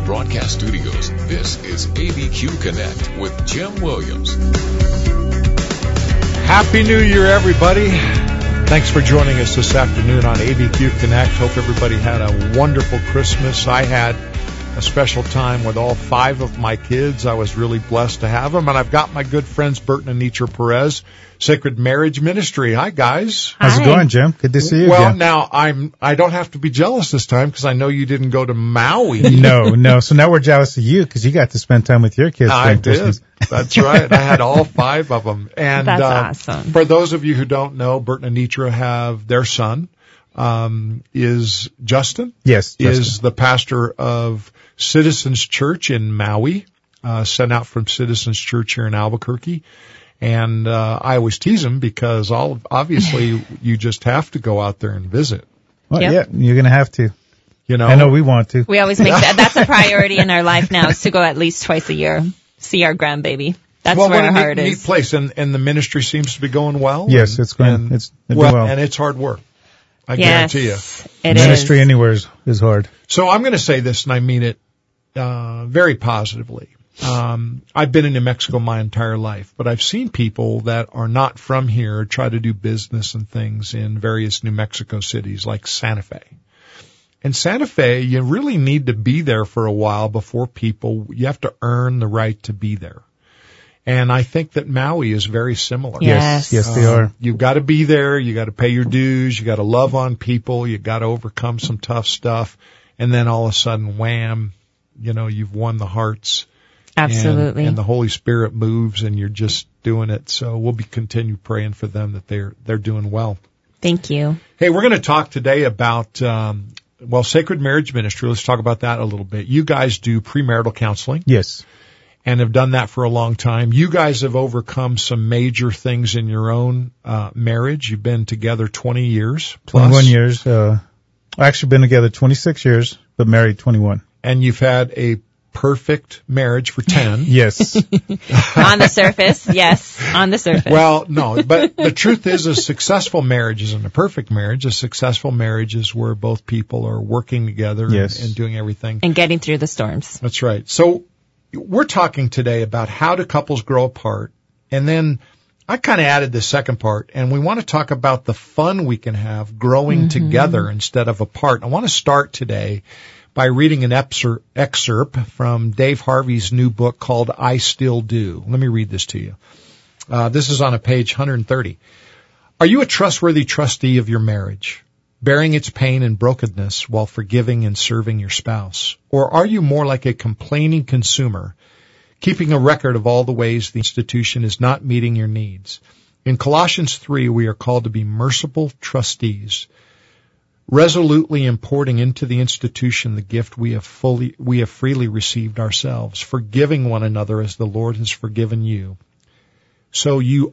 Broadcast Studios, this is ABQ Connect with Jim Williams. Happy New Year, everybody. Thanks for joining us this afternoon on ABQ Connect. Hope everybody had a wonderful Christmas. I had a special time with all 5 of my kids. I was really blessed to have them. And I've got my good friends, Bert and Anitra Perez, Sacred Marriage Ministry. Hi, guys. How's it going, Jim? Good to see you Well, again. now, I don't have to be jealous this time because I know you didn't go to Maui. No. So now we're jealous of you because you got to spend time with your kids. I did. Christmas. That's right. I had all 5 of them. And that's awesome. For those of you who don't know, Bert and Anitra have their son, is Justin. Yes, Is Justin. the pastor of Citizens Church in Maui, sent out from Citizens Church here in Albuquerque. And I always tease him because obviously you just have to go out there and visit. Well, Yep. yeah, you're going to have to. You know, I know we want to. We always make that's a priority in our life now, is to go at least twice a year, see our grandbaby. That's well, where what our a heart neat is. place, and the ministry seems to be going well. Yes, it's going. It's doing well, well. and it's hard work. I Yes, guarantee you. it Ministry is. anywhere is hard. So I'm going to say this, and I mean it very positively. I've been in New Mexico my entire life, but I've seen people that are not from here try to do business and things in various New Mexico cities like Santa Fe. In Santa Fe, you really need to be there for a while before you have to earn the right to be there. And I think that Maui is very similar. Yes. Yes, they are. You've got to be there. You got to pay your dues. You got to love on people. You got to overcome some tough stuff. And then all of a sudden, wham, you've won the hearts. Absolutely. And the Holy Spirit moves and you're just doing it. So we'll continue praying for them that they're doing well. Thank you. Hey, we're going to talk today about, Sacred Marriage Ministry. Let's talk about that a little bit. You guys do premarital counseling. Yes. And have done that for a long time. You guys have overcome some major things in your own marriage. You've been together 20 years plus. 21 years. I've actually been together 26 years, but married 21. And you've had a perfect marriage for 10. Yes. On the surface, yes. On the surface. Well, no, but the truth is a successful marriage isn't a perfect marriage. A successful marriage is where both people are working together Yes. and doing everything. And getting through the storms. That's right. So we're talking today about how do couples grow apart. And then I kind of added the second part, and we want to talk about the fun we can have growing together instead of apart. I want to start today by reading an excerpt from Dave Harvey's new book called I Still Do. Let me read this to you. This is on page 130. Are you a trustworthy trustee of your marriage, bearing its pain and brokenness while forgiving and serving your spouse? Or are you more like a complaining consumer, keeping a record of all the ways the institution is not meeting your needs? In Colossians 3, we are called to be merciful trustees, resolutely importing into the institution the gift we have freely received ourselves, forgiving one another as the Lord has forgiven you. So you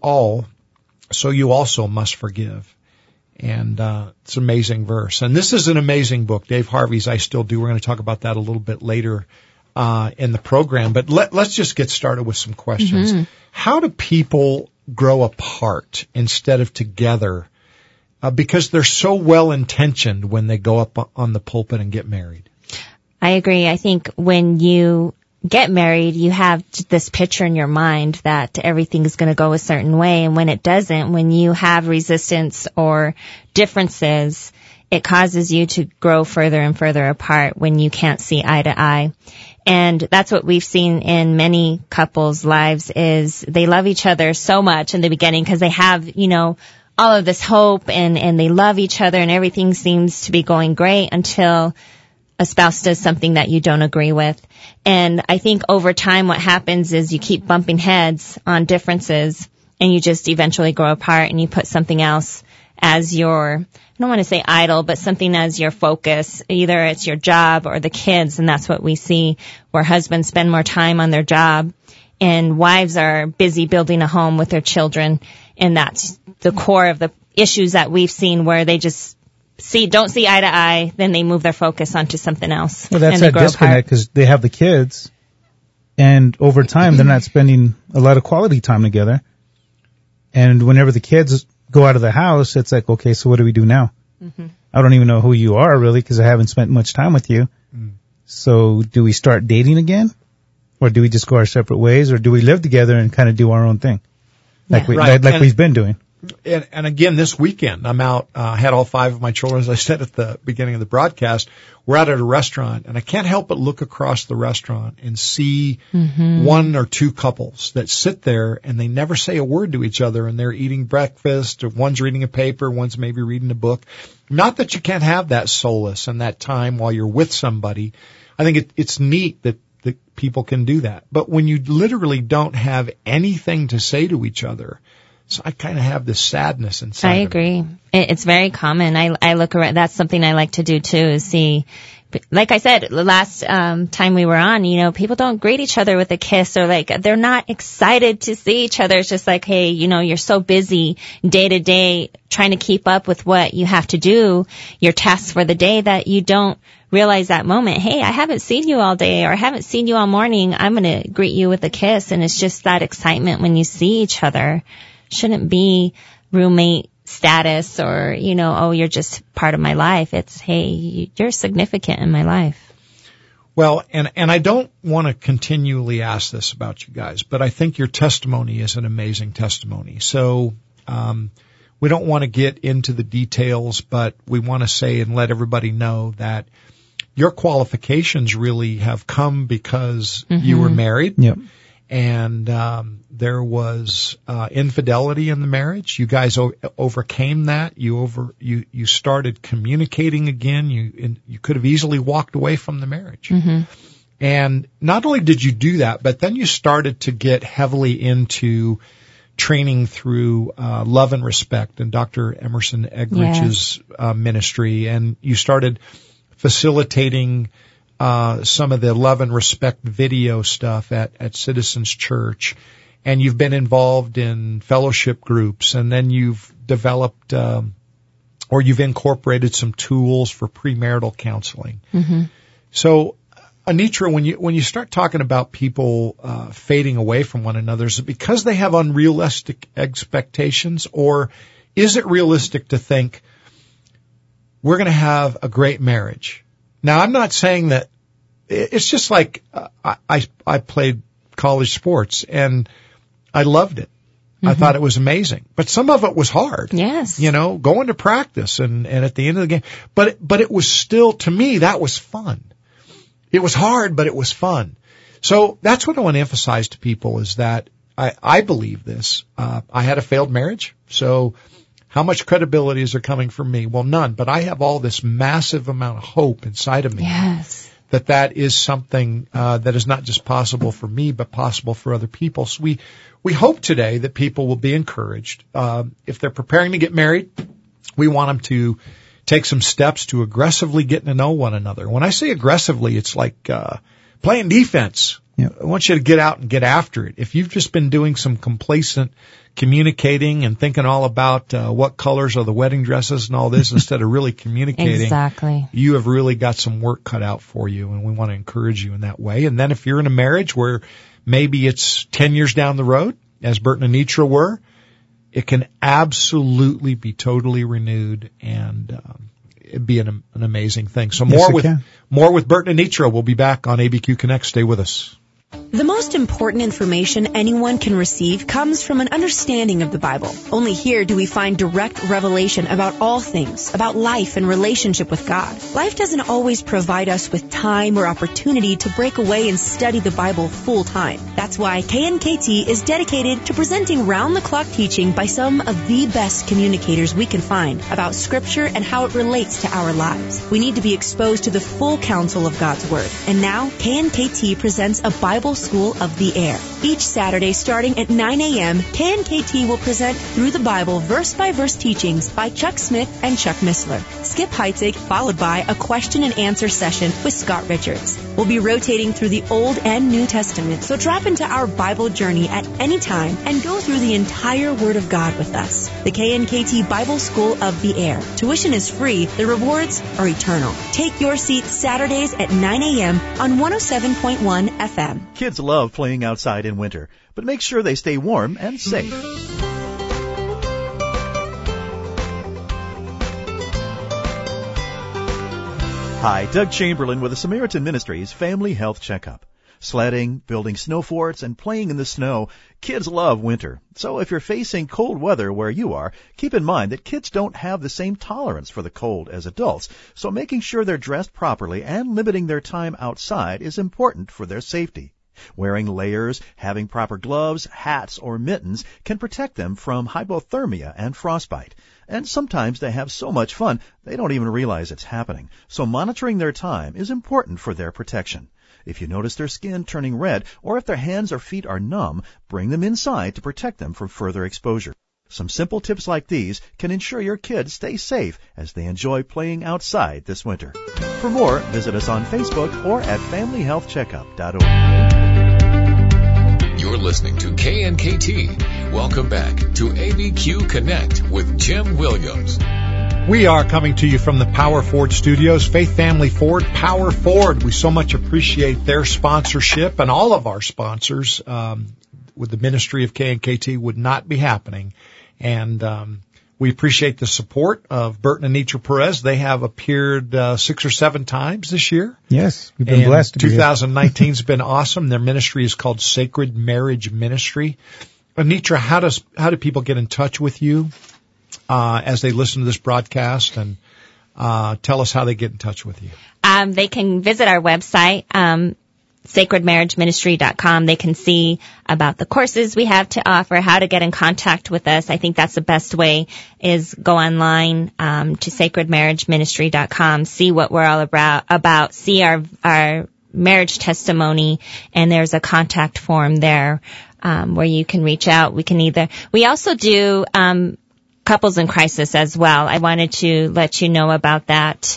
also must forgive. And it's an amazing verse. And this is an amazing book, Dave Harvey's I Still Do. We're going to talk about that a little bit later in the program. But let's just get started with some questions. How do people grow apart instead of together? Because they're so well-intentioned when they go up on the pulpit and get married. I agree. I think when you get married, you have this picture in your mind that everything is going to go a certain way. And when it doesn't, when you have resistance or differences, it causes you to grow further and further apart when you can't see eye to eye. And that's what we've seen in many couples' lives is they love each other so much in the beginning because they have, all of this hope and they love each other and everything seems to be going great until a spouse does something that you don't agree with. And I think over time what happens is you keep bumping heads on differences and you just eventually grow apart and you put something else as your, I don't want to say idol, but something as your focus. Either it's your job or the kids, and that's what we see where husbands spend more time on their job and wives are busy building a home with their children. And that's the core of the issues that we've seen where they just don't see eye to eye, then they move their focus onto something else. Well, that's and that disconnect because they have the kids, and over time they're not spending a lot of quality time together. And whenever the kids go out of the house, it's like, okay, so what do we do now? I don't even know who you are really because I haven't spent much time with you. So do we start dating again? Or do we just go our separate ways? Or do we live together and kind of do our own thing? Like we've been doing. And again, this weekend, I'm out, had all 5 of my children, as I said at the beginning of the broadcast. We're out at a restaurant, and I can't help but look across the restaurant and see 1 or 2 couples that sit there, and they never say a word to each other, and they're eating breakfast, or one's reading a paper, one's maybe reading a book. Not that you can't have that solace and that time while you're with somebody. I think it's neat that people can do that. But when you literally don't have anything to say to each other, so I kind of have this sadness inside. I agree. It's very common. I look around. That's something I like to do too, is see, like I said, the last time we were on, people don't greet each other with a kiss, or they're not excited to see each other. It's just like, hey, you're so busy day to day trying to keep up with what you have to do, your tasks for the day, that you don't realize that moment. Hey, I haven't seen you all day, or I haven't seen you all morning. I'm going to greet you with a kiss. And it's just that excitement when you see each other. Shouldn't be roommate status or, oh, you're just part of my life. It's, hey, you're significant in my life. Well, and I don't want to continually ask this about you guys, but I think your testimony is an amazing testimony. So, we don't want to get into the details, but we want to say and let everybody know that your qualifications really have come because you were married. Yep. And there was infidelity in the marriage. You guys overcame that. You started communicating again. You could have easily walked away from the marriage. And not only did you do that, but then you started to get heavily into training through Love and Respect and Dr. Emerson Eggerich's ministry, and you started facilitating some of the Love and Respect video stuff at Citizens Church, and you've been involved in fellowship groups, and then you've developed or you've incorporated some tools for premarital counseling. So, Anitra, when you start talking about people fading away from one another, is it because they have unrealistic expectations, or is it realistic to think we're going to have a great marriage? Now, I'm not saying that. It's just like I played college sports and I loved it. I thought it was amazing, but some of it was hard. Yes, going to practice and at the end of the game. But it was still, to me, that was fun. It was hard, but it was fun. So that's what I want to emphasize to people, is that I believe this. I had a failed marriage, so how much credibility is there coming from me? Well, none. But I have all this massive amount of hope inside of me. Yes. That is something that is not just possible for me, but possible for other people. So we hope today that people will be encouraged. If they're preparing to get married, we want them to take some steps to aggressively getting to know one another. When I say aggressively, it's like playing defense. Yep. I want you to get out and get after it. If you've just been doing some complacent communicating and thinking all about what colors are the wedding dresses and all this instead of really communicating, exactly, you have really got some work cut out for you, and we want to encourage you in that way. And then if you're in a marriage where maybe it's 10 years down the road, as Bert and Anitra were, it can absolutely be totally renewed, and it'd be an amazing thing. So more with Bert and Anitra. We'll be back on ABQ Connect. Stay with us. The most important information anyone can receive comes from an understanding of the Bible. Only here do we find direct revelation about all things, about life and relationship with God. Life doesn't always provide us with time or opportunity to break away and study the Bible full time. That's why KNKT is dedicated to presenting round-the-clock teaching by some of the best communicators we can find about Scripture and how it relates to our lives. We need to be exposed to the full counsel of God's Word. And now, KNKT presents a Bible School of the Air. Each Saturday starting at 9 a.m., KNKT will present Through the Bible verse-by-verse teachings by Chuck Smith and Chuck Missler. Skip Heitzig, followed by a question and answer session with Scott Richards. We'll be rotating through the Old and New Testament, so drop into our Bible journey at any time and go through the entire Word of God with us. The KNKT Bible School of the Air. Tuition is free. The rewards are eternal. Take your seat Saturdays at 9 a.m. on 107.1 FM. Kids love playing outside in winter, but make sure they stay warm and safe. Hi, Doug Chamberlain with the Samaritan Ministries Family Health Checkup. Sledding, building snow forts, and playing in the snow. Kids love winter. So if you're facing cold weather where you are, keep in mind that kids don't have the same tolerance for the cold as adults. So making sure they're dressed properly and limiting their time outside is important for their safety. Wearing layers, having proper gloves, hats, or mittens can protect them from hypothermia and frostbite. And sometimes they have so much fun, they don't even realize it's happening. So monitoring their time is important for their protection. If you notice their skin turning red, or if their hands or feet are numb, bring them inside to protect them from further exposure. Some simple tips like these can ensure your kids stay safe as they enjoy playing outside this winter. For more, visit us on Facebook or at FamilyHealthCheckup.org. You're listening to KNKT. Welcome back to ABQ Connect with Jim Williams. We are coming to you from the Power Ford Studios. Faith Family Ford, Power Ford. We so much appreciate their sponsorship, and all of our sponsors with the ministry of KNKT would not be happening. And we appreciate the support of Burton and Nietzsche Perez. They have appeared 6 or 7 times this year. Yes, we've been blessed to be here. 2019's been awesome. Their ministry is called Sacred Marriage Ministry. Anitra, how do people get in touch with you as they listen to this broadcast, and tell us how they get in touch with you? They can visit our website, sacredmarriageministry.com. They can see about the courses we have to offer, how to get in contact with us. I think that's the best way, is go online to sacredmarriageministry.com, see what we're all about, see our marriage testimony, and there's a contact form there where you can reach out. We also do couples in crisis as well. I wanted to let you know about that.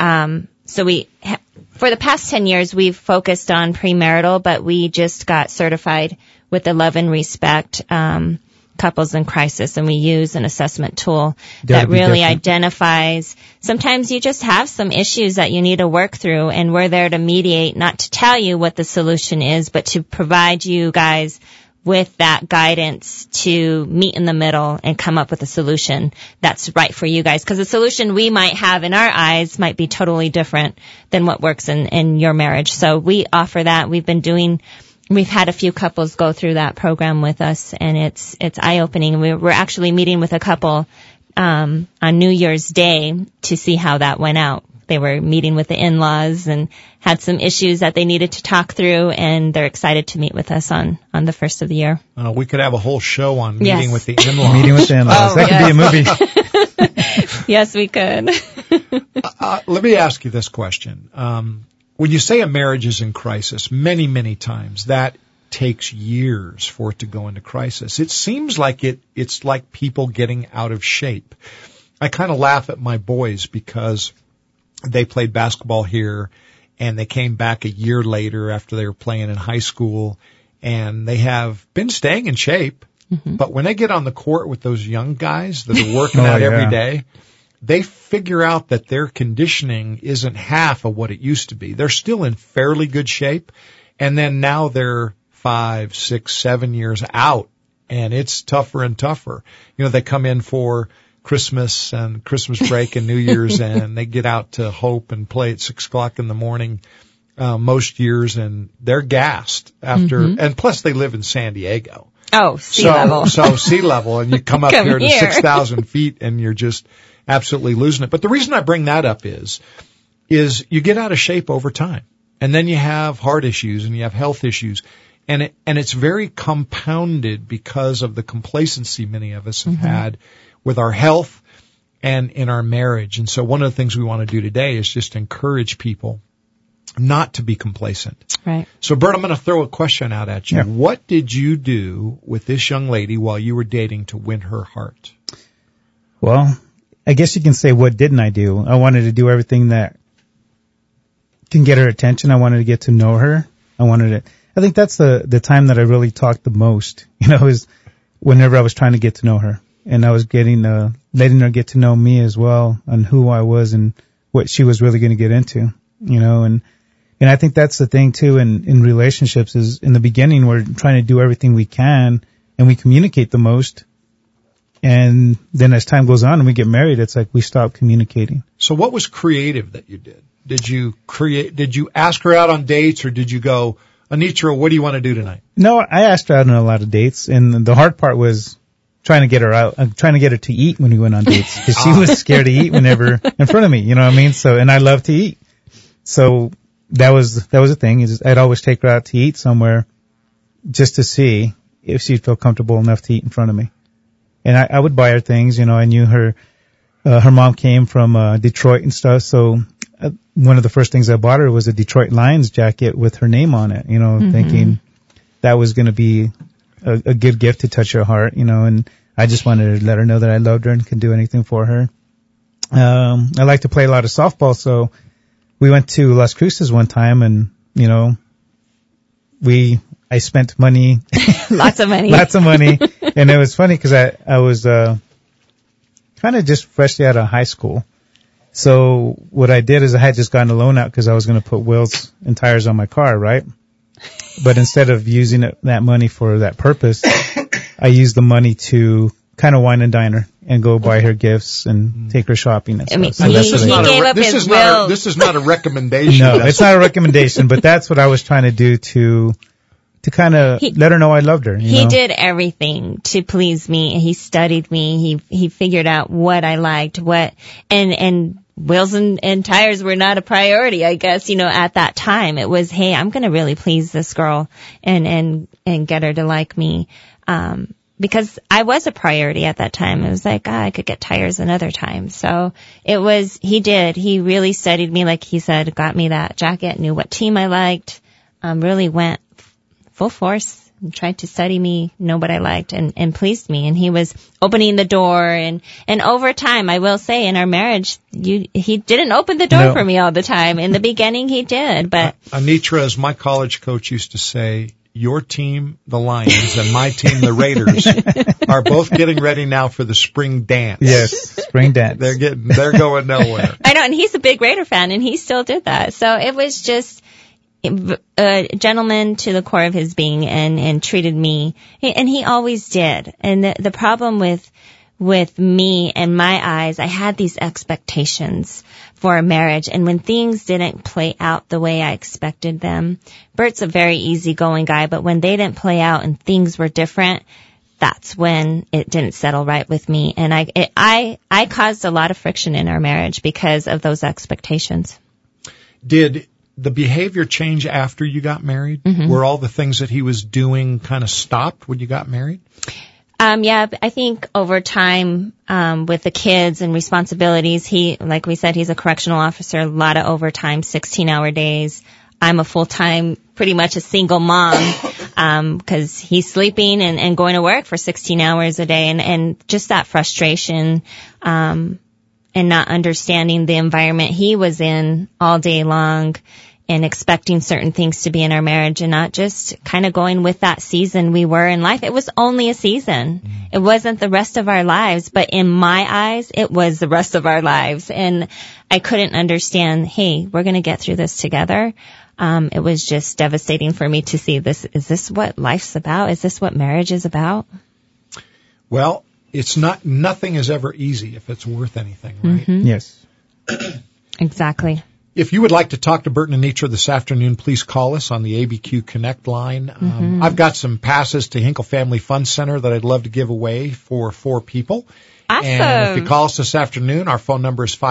For the past 10 years, we've focused on premarital, but we just got certified with the Love and Respect Couples in Crisis, and we use an assessment tool that really identifies. Sometimes you just have some issues that you need to work through, and we're there to mediate, not to tell you what the solution is, but to provide you guys with that guidance to meet in the middle and come up with a solution that's right for you guys. Because the solution we might have in our eyes might be totally different than what works in your marriage. So we offer that. We've had a few couples go through that program with us, and it's eye-opening. We're actually meeting with a couple on New Year's Day to see how that went out. They were meeting with the in-laws and had some issues that they needed to talk through, and they're excited to meet with us on the first of the year. We could have a whole show on meeting with the in-laws. Meeting with the in-laws. That could be a movie. Yes, we could. Let me ask you this question. When you say a marriage is in crisis, many, many times that takes years for it to go into crisis. It seems like it's like people getting out of shape. I kind of laugh at my boys because they played basketball here, and they came back a year later after they were playing in high school, and they have been staying in shape. Mm-hmm. But when they get on the court with those young guys that are working out every day, they figure out that their conditioning isn't half of what it used to be. They're still in fairly good shape, and then now they're 5, 6, 7 years out, and it's tougher and tougher. You know, they come in for Christmas and Christmas break and New Year's, and they get out to Hope and play at 6 o'clock in the morning most years, and they're gassed after. Mm-hmm. And plus, they live in San Diego. Oh, sea level. So sea level, and you come up here to 6,000 feet, and you're just absolutely losing it. But the reason I bring that up is you get out of shape over time, and then you have heart issues and you have health issues. And it's very compounded because of the complacency many of us have had with our health and in our marriage. And so one of the things we want to do today is just encourage people not to be complacent. Right. So, Bert, I'm going to throw a question out at you. Yeah. What did you do with this young lady while you were dating to win her heart? Well, I guess you can say, what didn't I do? I wanted to do everything that can get her attention. I wanted to get to know her. I think that's the time that I really talked the most, is whenever I was trying to get to know her. And I was letting her get to know me as well, on who I was and what she was really going to get into, and I think that's the thing too in relationships is in the beginning we're trying to do everything we can and we communicate the most. And then as time goes on and we get married, it's like we stop communicating. So what was creative that you did? Did you ask her out on dates, or did you go, Anitra, what do you want to do tonight? No, I asked her out on a lot of dates, and the hard part was trying to get her out, trying to get her to eat when we went on dates, because she was scared to eat whenever in front of me, you know what I mean? So, and I love to eat. So that was a thing, is I'd always take her out to eat somewhere just to see if she'd feel comfortable enough to eat in front of me. And I would buy her things, you know. I knew her mom came from Detroit and stuff, so one of the first things I bought her was a Detroit Lions jacket with her name on it, you know, thinking that was going to be a good gift to touch her heart, you know, and I just wanted to let her know that I loved her and could do anything for her. I like to play a lot of softball, so we went to Las Cruces one time, and, you know, I spent money. Lots of money. Lots of money. And it was funny because I was kind of just freshly out of high school. So what I did is I had just gotten a loan out because I was going to put wheels and tires on my car, right? But instead of using that money for that purpose, I used the money to kind of wine and dine her and go buy her gifts and take her shopping and stuff. I mean, so this is not a recommendation. No, it's not a recommendation, but that's what I was trying to do to kind of let her know I loved her. He did everything to please me. He studied me. He figured out what I liked, and wheels and tires were not a priority, I guess, you know, at that time. It was, hey, I'm going to really please this girl and get her to like me. Because I was a priority at that time. It was like, I could get tires another time. So he really studied me, like he said, got me that jacket, knew what team I liked, really went full force and tried to study me, know what I liked, and pleased me. And he was opening the door, and over time, I will say, in our marriage, he didn't open the door for me all the time. In the beginning, he did, but Anitra, as my college coach used to say, your team, the Lions, and my team, the Raiders, are both getting ready now for the spring dance. Yes, spring dance. They're going nowhere. I know, and he's a big Raider fan, and he still did that. So it was just a gentleman to the core of his being, and treated me, and he always did. And the problem with me and my eyes, I had these expectations for a marriage, and when things didn't play out the way I expected them, Bert's a very easygoing guy, but when they didn't play out and things were different, that's when it didn't settle right with me. And I caused a lot of friction in our marriage because of those expectations. Did the behavior change after you got married? Mm-hmm. Were all the things that he was doing kind of stopped when you got married? Yeah, I think over time, with the kids and responsibilities, like we said, he's a correctional officer, a lot of overtime, 16-hour days. I'm a full-time, pretty much a single mom, 'cause he's sleeping and going to work for 16 hours a day, and just that frustration, and not understanding the environment he was in all day long, and expecting certain things to be in our marriage, and not just kind of going with that season we were in life. It was only a season. It wasn't the rest of our lives, but in my eyes, it was the rest of our lives. And I couldn't understand, hey, we're going to get through this together. It was just devastating for me to see this. Is this what life's about? Is this what marriage is about? Well, nothing is ever easy if it's worth anything, right? Mm-hmm. Yes. Exactly. If you would like to talk to Bert and Anitra this afternoon, please call us on the ABQ Connect line. I've got some passes to Hinkle Family Fun Center that I'd love to give away for 4 people. Awesome. And if you call us this afternoon, our phone number is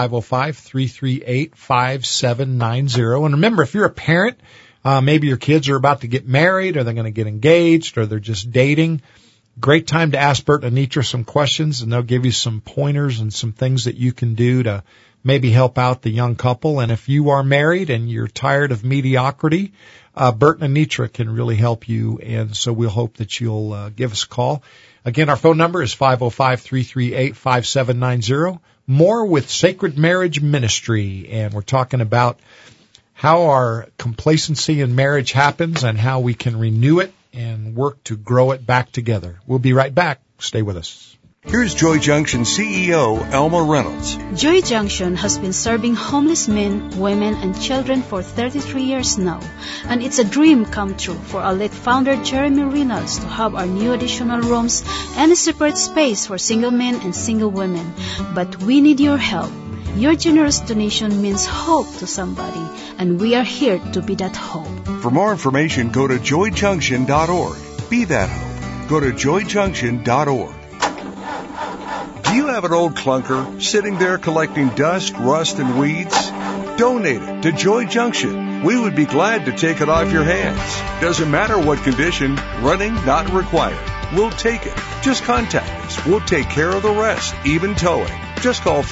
505-338-5790. And remember, if you're a parent, maybe your kids are about to get married, or they're going to get engaged, or they're just dating, great time to ask Bert and Anitra some questions, and they'll give you some pointers and some things that you can do to maybe help out the young couple. And if you are married and you're tired of mediocrity, Bert and Anitra can really help you. And so we'll hope that you'll give us a call. Again, our phone number is 505-338-5790. More with Sacred Marriage Ministry. And we're talking about how our complacency in marriage happens and how we can renew it and work to grow it back together. We'll be right back. Stay with us. Here's Joy Junction CEO Elma Reynolds. Joy Junction has been serving homeless men, women, and children for 33 years now. And it's a dream come true for our late founder Jeremy Reynolds to have our new additional rooms and a separate space for single men and single women. But we need your help. Your generous donation means hope to somebody, and we are here to be that hope. For more information, go to joyjunction.org. Be that hope. Go to joyjunction.org. Do you have an old clunker sitting there collecting dust, rust, and weeds? Donate it to Joy Junction. We would be glad to take it off your hands. Doesn't matter what condition, running not required. We'll take it. Just contact us. We'll take care of the rest, even towing. Just call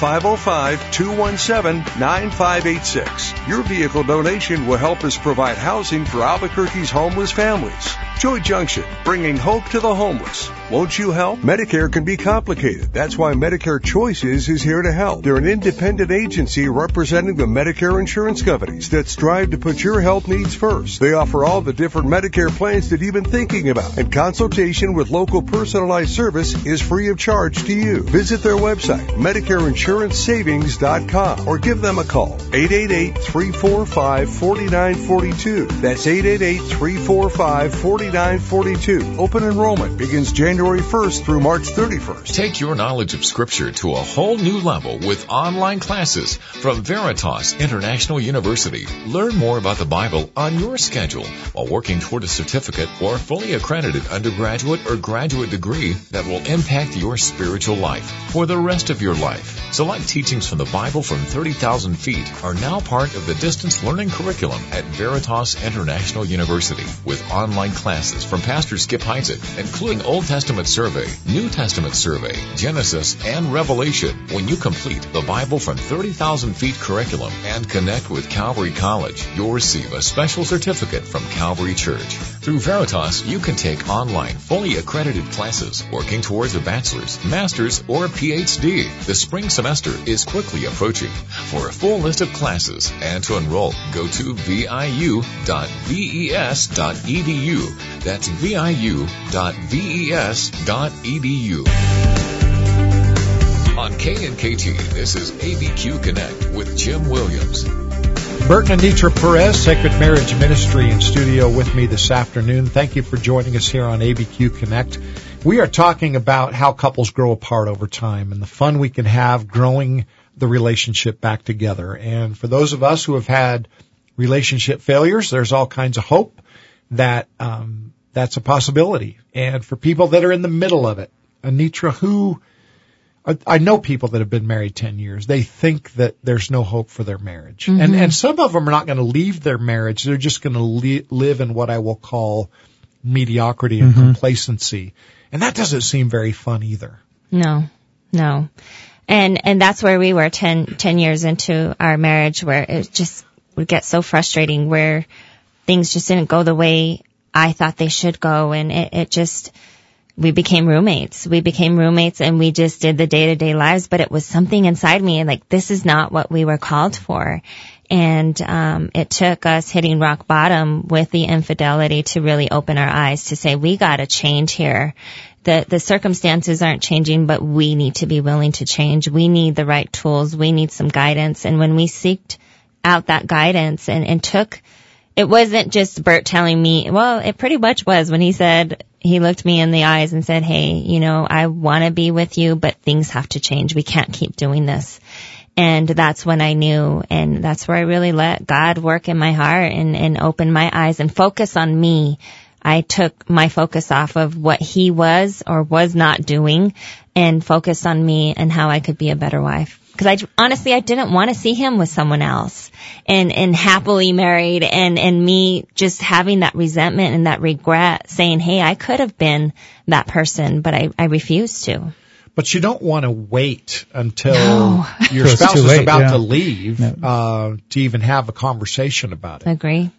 505-217-9586. Your vehicle donation will help us provide housing for Albuquerque's homeless families. Joy Junction, bringing hope to the homeless. Won't you help? Medicare can be complicated. That's why Medicare Choices is here to help. They're an independent agency representing the Medicare insurance companies that strive to put your health needs first. They offer all the different Medicare plans that you've been thinking about, and consultation with local personalized service is free of charge to you. Visit their website, MedicareInsuranceSavings.com, or give them a call, 888-345-4942. That's 888-345-4942. Open enrollment begins January 1st through March 31st. Take your knowledge of Scripture to a whole new level with online classes from Veritas International University. Learn more about the Bible on your schedule while working toward a certificate or fully accredited undergraduate or graduate degree that will impact your spiritual life for the rest of your life. Select teachings from the Bible from 30,000 feet are now part of the distance learning curriculum at Veritas International University with online classes from Pastor Skip Heitzig, including Old Testament Survey, New Testament Survey, Genesis, and Revelation. When you complete the Bible from 30,000 feet curriculum and connect with Calvary College, you'll receive a special certificate from Calvary Church. Through Veritas, you can take online, fully accredited classes working towards a bachelor's, master's, or PhD. The spring semester is quickly approaching. For a full list of classes and to enroll, go to viu.ves.edu. That's viu.ves.edu. On KNKT, this is ABQ Connect with Jim Williams. Bert and Anitra Perez, Sacred Marriage Ministry, in studio with me this afternoon. Thank you for joining us here on ABQ Connect. We are talking about how couples grow apart over time and the fun we can have growing the relationship back together. And for those of us who have had relationship failures, there's all kinds of hope that that's a possibility. And for people that are in the middle of it, Anitra, I know people that have been married 10 years. They think that there's no hope for their marriage. Mm-hmm. And some of them are not going to leave their marriage. They're just going to live in what I will call mediocrity and complacency. And that doesn't seem very fun either. No. And that's where we were 10 years into our marriage, where it just would get so frustrating, where things just didn't go the way I thought they should go. And we became roommates. And we just did the day-to-day lives, but it was something inside me, and like, this is not what we were called for. And it took us hitting rock bottom with the infidelity to really open our eyes to say, we got to change here. The circumstances aren't changing, but we need to be willing to change. We need the right tools. We need some guidance. And when we seeked out that guidance and took, it wasn't just Bert telling me, well, it pretty much was when he looked me in the eyes and said, hey, I want to be with you, but things have to change. We can't keep doing this. And that's when I knew, and that's where I really let God work in my heart and open my eyes and focus on me. I took my focus off of what he was or was not doing and focused on me and how I could be a better wife. Because I didn't want to see him with someone else and happily married and me just having that resentment and that regret, saying, hey, I could have been that person, but I refused to. But you don't want to wait until your spouse is about to leave to even have a conversation about it. Agree.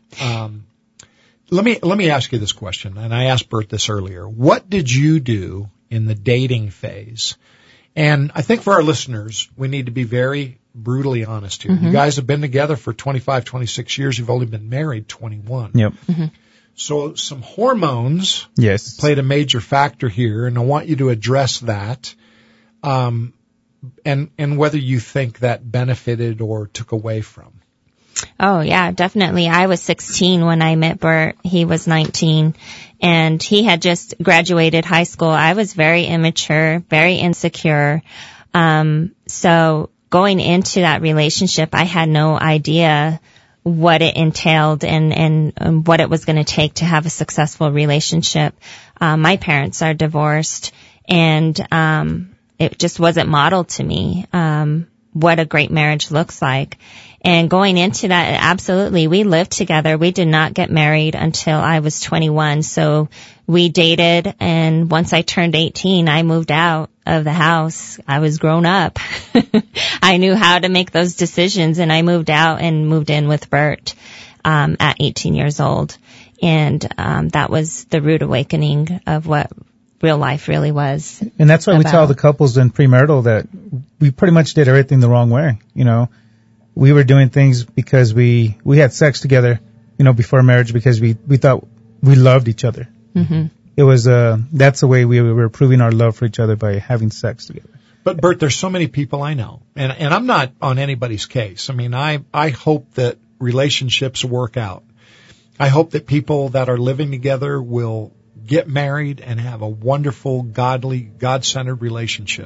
Let me ask you this question, and I asked Bert this earlier. What did you do in the dating phase? And I think for our listeners, we need to be very brutally honest here. Mm-hmm. You guys have been together for 25, 26 years. You've only been married 21. Yep. Mm-hmm. So some hormones played a major factor here, and I want you to address that, and whether you think that benefited or took away from. Oh, yeah, definitely. I was 16 when I met Bert. He was 19, and he had just graduated high school. I was very immature, very insecure. So going into that relationship, I had no idea what it entailed and what it was going to take to have a successful relationship. My parents are divorced, and it just wasn't modeled to me what a great marriage looks like. And going into that, absolutely, we lived together. We did not get married until I was 21. So we dated, and once I turned 18, I moved out of the house. I was grown up. I knew how to make those decisions, and I moved out and moved in with Bert at 18 years old. And that was the rude awakening of what real life really was. And that's why we tell the couples in premarital that we pretty much did everything the wrong way. You know, we were doing things because we had sex together, you know, before marriage because we thought we loved each other. Mm-hmm. It was, that's the way we were proving our love for each other, by having sex together. But Bert, there's so many people I know, and I'm not on anybody's case. I mean, I hope that relationships work out. I hope that people that are living together will get married and have a wonderful, godly, God-centered relationship.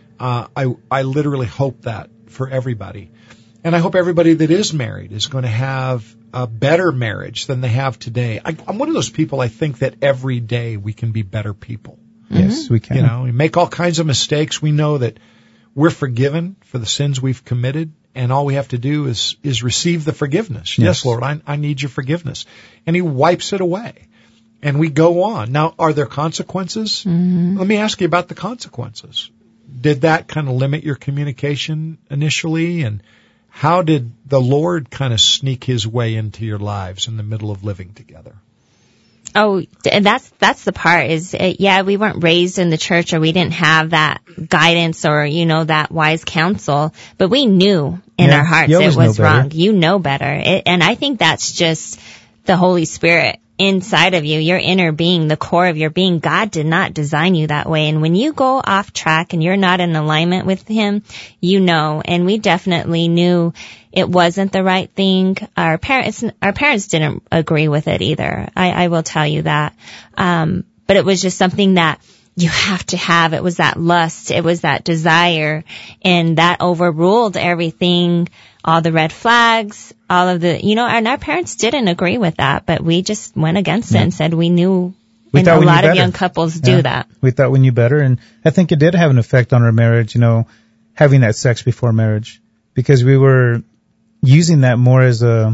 I literally hope that for everybody. And I hope everybody that is married is going to have a better marriage than they have today. I'm one of those people, I think, that every day we can be better people. Yes, we can. You know, we make all kinds of mistakes. We know that we're forgiven for the sins we've committed, and all we have to do is receive the forgiveness. Yes, Lord, I need your forgiveness. And he wipes it away. And we go on. Now, are there consequences? Mm-hmm. Let me ask you about the consequences. Did that kind of limit your communication initially? And how did the Lord kind of sneak his way into your lives in the middle of living together? Oh, that's the part is, we weren't raised in the church, or we didn't have that guidance or, you know, that wise counsel, but we knew in our hearts it was wrong. You know better. And I think that's just the Holy Spirit inside of you, your inner being, the core of your being. God did not design you that way. And when you go off track and you're not in alignment with him, you know, and we definitely knew it wasn't the right thing. Our parents didn't agree with it either. I will tell you that. But it was just something that you have to have. It was that lust. It was that desire, and that overruled everything, all the red flags, all of the, you know, and our parents didn't agree with that, but we just went against it and said we knew. And a lot of young couples do that. We thought we knew better, and I think it did have an effect on our marriage, you know, having that sex before marriage, because we were using that more as a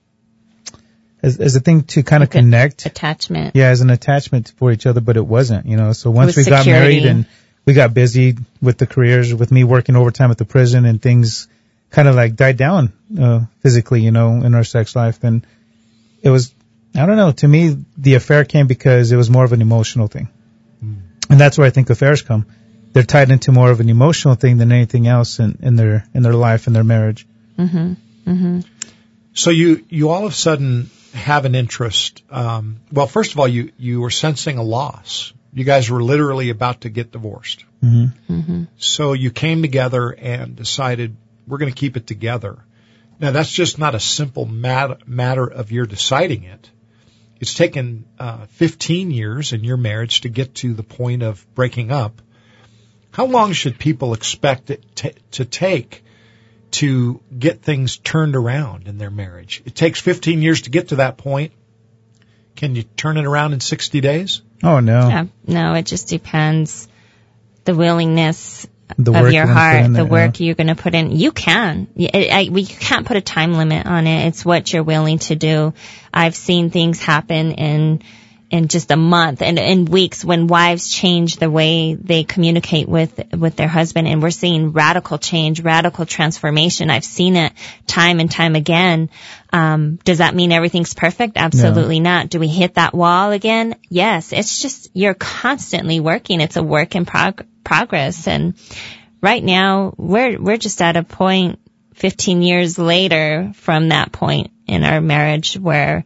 thing to kind of connect. Attachment. Yeah, as an attachment for each other, but it wasn't, you know. So once we got married and we got busy with the careers, with me working overtime at the prison, and things kind of like died down physically, you know, in our sex life. And it was, I don't know, to me, the affair came because it was more of an emotional thing. And that's where I think affairs come. They're tied into more of an emotional thing than anything else in their life and their marriage. Mm-hmm. Mm-hmm. So you all of a sudden have an interest. Well, first of all, you were sensing a loss. You guys were literally about to get divorced. Mm-hmm. Mm-hmm. So you came together and decided, we're going to keep it together. Now, that's just not a simple matter of your deciding it. It's taken 15 years in your marriage to get to the point of breaking up. How long should people expect it to take to get things turned around in their marriage? It takes 15 years to get to that point. Can you turn it around in 60 days? Oh, no. Yeah, no, it just depends. The willingness of your heart, the work you're going to put in. You can. We can't put a time limit on it. It's what you're willing to do. I've seen things happen in just a month and in weeks when wives change the way they communicate with their husband, and we're seeing radical change, radical transformation. I've seen it time and time again. Does that mean everything's perfect? Absolutely not. Do we hit that wall again? Yes. It's just you're constantly working. It's a work in progress. And right now we're just at a point 15 years later from that point in our marriage where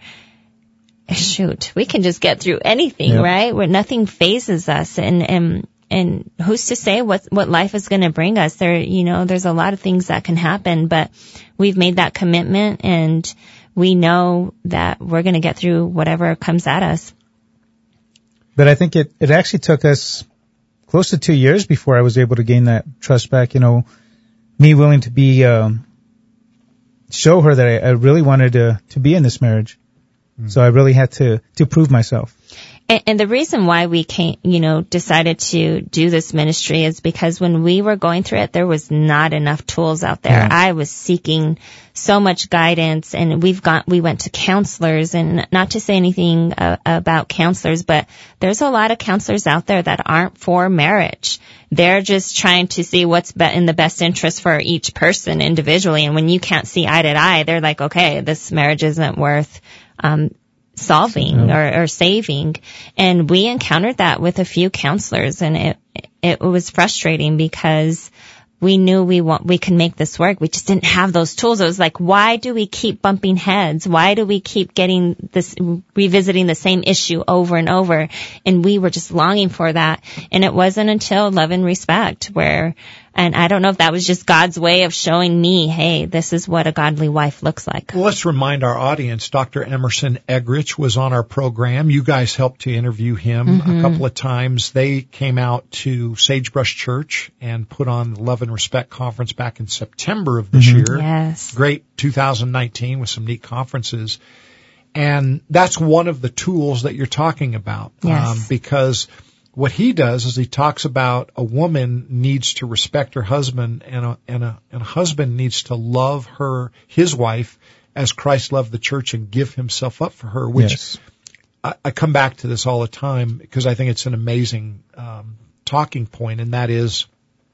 we can just get through anything, right? Where nothing phases us, and who's to say what life is going to bring us? There's a lot of things that can happen, but we've made that commitment, and we know that we're going to get through whatever comes at us. But I think it actually took us close to 2 years before I was able to gain that trust back. You know, me willing to be, show her that I really wanted to be in this marriage. So I really had to prove myself. And the reason why we decided to do this ministry is because when we were going through it, there was not enough tools out there. Yeah. I was seeking so much guidance, and we went to counselors, and not to say anything about counselors, but there's a lot of counselors out there that aren't for marriage. They're just trying to see what's in the best interest for each person individually. And when you can't see eye to eye, they're like, okay, this marriage isn't worth solving or saving. And we encountered that with a few counselors, and it was frustrating because we knew we can make this work. We just didn't have those tools. It was like, why do we keep bumping heads? Why do we keep revisiting the same issue over and over? And we were just longing for that. And it wasn't until Love and Respect and I don't know if that was just God's way of showing me, hey, this is what a godly wife looks like. Well, let's remind our audience, Dr. Emerson Eggerichs was on our program. You guys helped to interview him a couple of times. They came out to Sagebrush Church and put on the Love and Respect Conference back in September of this year. Yes. Great 2019 with some neat conferences. And that's one of the tools that you're talking about. Yes. Because what he does is he talks about a woman needs to respect her husband, and a husband needs to love his wife as Christ loved the church and give himself up for her, which yes. I come back to this all the time because I think it's an amazing talking point, and that is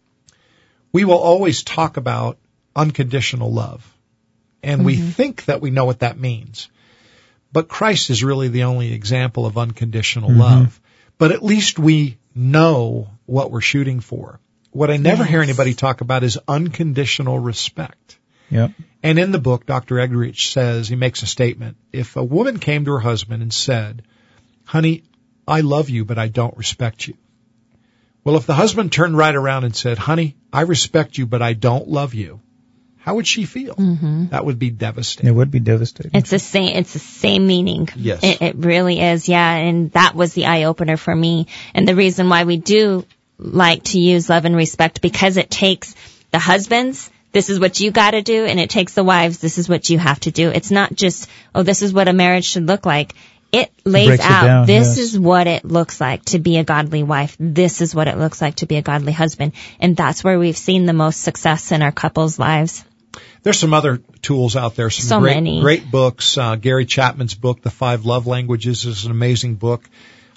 we will always talk about unconditional love, and we think that we know what that means. But Christ is really the only example of unconditional love. But at least we know what we're shooting for. What I never hear anybody talk about is unconditional respect. Yep. And in the book, Dr. Eggerichs says, he makes a statement. If a woman came to her husband and said, honey, I love you, but I don't respect you. Well, if the husband turned right around and said, honey, I respect you, but I don't love you, how would she feel? That would be devastating. It would be devastating. It's the same meaning. Yes. It really is. Yeah. And that was the eye opener for me. And the reason why we do like to use Love and Respect, because it takes the husbands, this is what you got to do, and it takes the wives, this is what you have to do. It's not just, this is what a marriage should look like. It lays out, this is what it looks like to be a godly wife. This is what it looks like to be a godly husband. And that's where we've seen the most success in our couples' lives. There's some other tools out there, some great books. Gary Chapman's book, The 5 Love Languages, is an amazing book.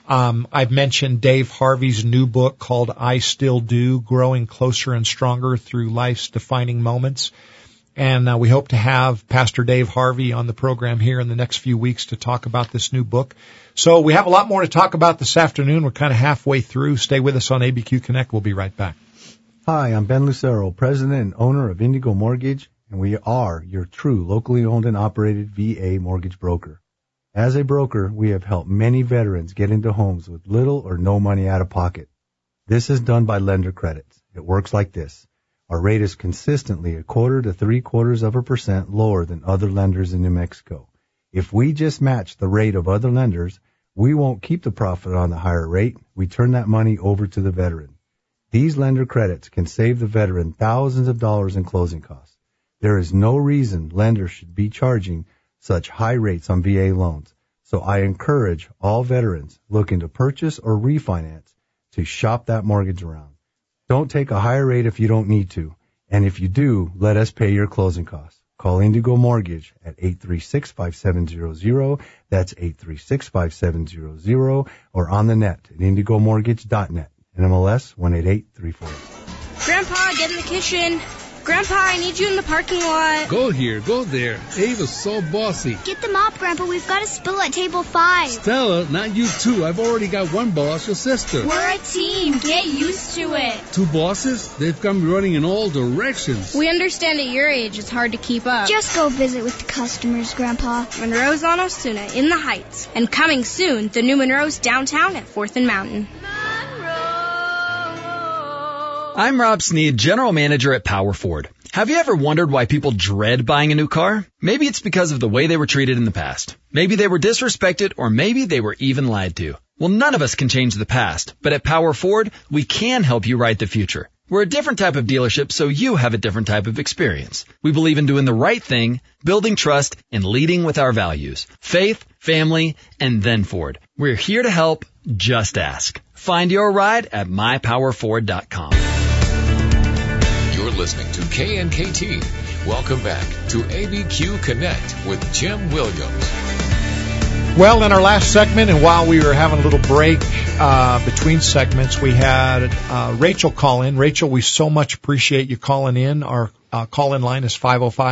I've mentioned Dave Harvey's new book called I Still Do, Growing Closer and Stronger Through Life's Defining Moments. And we hope to have Pastor Dave Harvey on the program here in the next few weeks to talk about this new book. So we have a lot more to talk about this afternoon. We're kind of halfway through. Stay with us on ABQ Connect. We'll be right back. Hi, I'm Ben Lucero, president and owner of Indigo Mortgage, and we are your true locally owned and operated VA mortgage broker. As a broker, we have helped many veterans get into homes with little or no money out of pocket. This is done by lender credits. It works like this. Our rate is consistently 1/4 to 3/4% lower than other lenders in New Mexico. If we just match the rate of other lenders, we won't keep the profit on the higher rate. We turn that money over to the veteran. These lender credits can save the veteran thousands of dollars in closing costs. There is no reason lenders should be charging such high rates on VA loans. So I encourage all veterans looking to purchase or refinance to shop that mortgage around. Don't take a higher rate if you don't need to. And if you do, let us pay your closing costs. Call Indigo Mortgage at 836-5700. That's 836-5700, or on the net at indigomortgage.net. NMLS 188348. Grandpa, get in the kitchen. Grandpa, I need you in the parking lot. Go here, go there. Ava's so bossy. Get them up, Grandpa. We've got a spill at table 5. Stella, not you too. I've already got one boss, your sister. We're a team. Get used to it. 2 bosses? They've come running in all directions. We understand at your age it's hard to keep up. Just go visit with the customers, Grandpa. Monroe's on Osuna in the Heights. And coming soon, the new Monroe's downtown at 4th and Mountain. I'm Rob Sneed, General Manager at Power Ford. Have you ever wondered why people dread buying a new car? Maybe it's because of the way they were treated in the past. Maybe they were disrespected, or maybe they were even lied to. Well, none of us can change the past, but at Power Ford, we can help you write the future. We're a different type of dealership, so you have a different type of experience. We believe in doing the right thing, building trust, and leading with our values. Faith, family, and then Ford. We're here to help. Just ask. Find your ride at mypowerford.com. You're listening to KNKT. Welcome back to ABQ Connect with Jim Williams. Well, in our last segment, and while we were having a little break between segments, we had Rachel call in. Rachel, we so much appreciate you calling in. Our call-in line is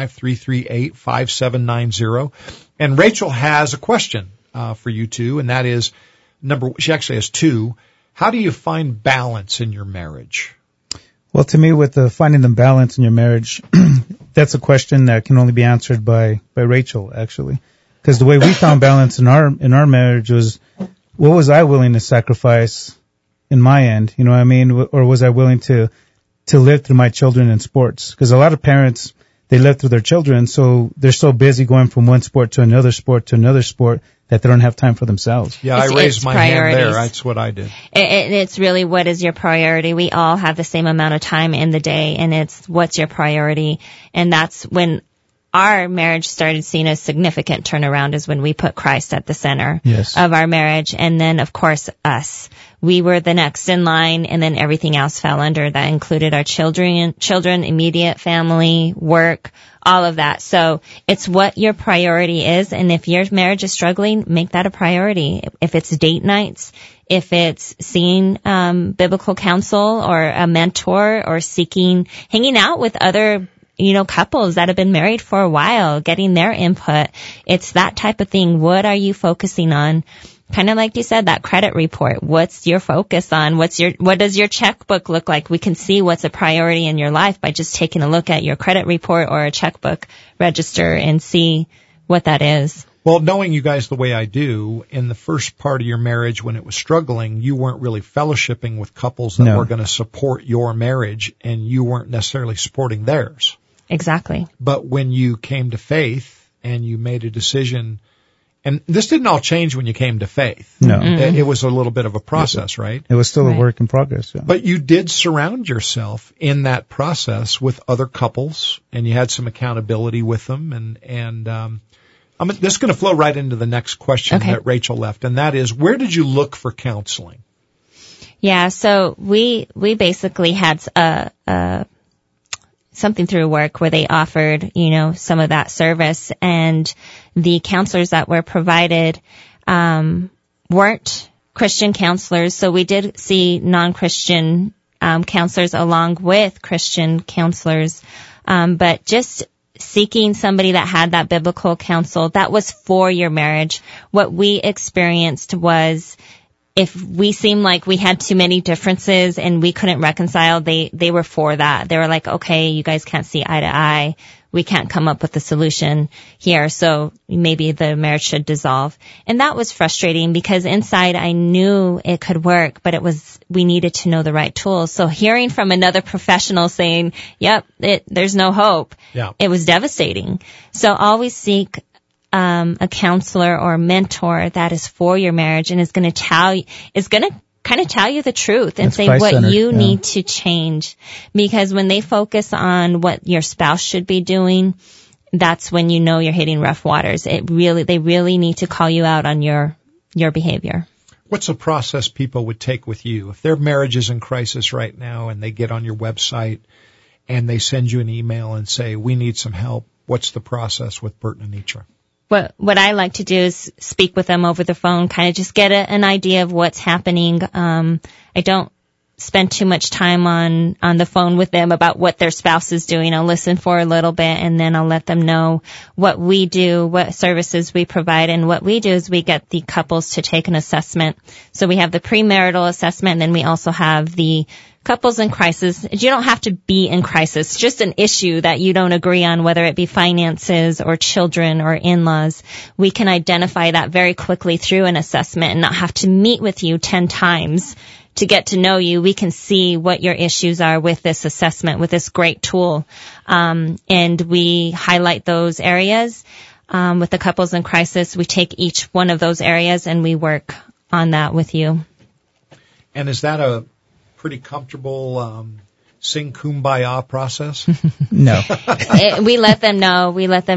505-338-5790. And Rachel has a question for you two, and that is, she actually has two. How do you find balance in your marriage? Well, to me, with the finding the balance in your marriage, that's a question that can only be answered by Rachel, actually. Because the way we found balance in our marriage was, what was I willing to sacrifice in my end? You know what I mean? Or was I willing to live through my children in sports? Because a lot of parents, they live through their children, so they're so busy going from one sport to another sport that they don't have time for themselves. Yeah, I raised my hand there. That's what I did. It's really, what is your priority? We all have the same amount of time in the day, and it's what's your priority. And that's when our marriage started seeing a significant turnaround, is when we put Christ at the center of our marriage. And then, of course, us. We were the next in line, and then everything else fell under. That included our children, immediate family, work, all of that. So it's what your priority is. And if your marriage is struggling, make that a priority. If it's date nights, if it's seeing biblical counsel or a mentor, or hanging out with other couples that have been married for a while, getting their input. It's that type of thing. What are you focusing on? Kind of like you said, that credit report. What's your focus on? What does your checkbook look like? We can see what's a priority in your life by just taking a look at your credit report or a checkbook register and see what that is. Well, knowing you guys the way I do, in the first part of your marriage when it was struggling, you weren't really fellowshipping with couples that were going to support your marriage, and you weren't necessarily supporting theirs. Exactly. But when you came to faith and you made a decision, and this didn't all change when you came to faith. No. Mm-hmm. It was a little bit of a process, right? It was still a work in progress. Yeah. But you did surround yourself in that process with other couples, and you had some accountability with them. And this is going to flow right into the next question that Rachel left, and that is, where did you look for counseling? Yeah, so we basically had something through work where they offered, some of that service, and the counselors that were provided weren't Christian counselors. So we did see non-Christian counselors along with Christian counselors, but just seeking somebody that had that biblical counsel that was for your marriage. What we experienced was, if we seemed like we had too many differences and we couldn't reconcile, they were for that. They were like, okay, you guys can't see eye to eye. We can't come up with a solution here, so maybe the marriage should dissolve. And that was frustrating, because inside I knew it could work, but we needed to know the right tools. So hearing from another professional saying, yep, there's no hope, it was devastating. So always seek a counselor or a mentor that is for your marriage and is going to kind of tell you the truth and say what you need to change. Because when they focus on what your spouse should be doing, that's when you know you're hitting rough waters. They really need to call you out on your behavior. What's a process people would take with you if their marriage is in crisis right now and they get on your website and they send you an email and say, we need some help? What's the process with Bert and Anitra? What I like to do is speak with them over the phone, kind of just get an idea of what's happening. I don't spend too much time on the phone with them about what their spouse is doing. I'll listen for a little bit, and then I'll let them know what we do, what services we provide. And what we do is we get the couples to take an assessment. So we have the premarital assessment, and then we also have the couples in crisis. You don't have to be in crisis, just an issue that you don't agree on, whether it be finances or children or in-laws. We can identify that very quickly through an assessment and not have to meet with you 10 times to get to know you. We can see what your issues are with this assessment, with this great tool. And we highlight those areas. With the couples in crisis, we take each one of those areas and we work on that with you. And is that a pretty comfortable sing Kumbaya process? No. We let them know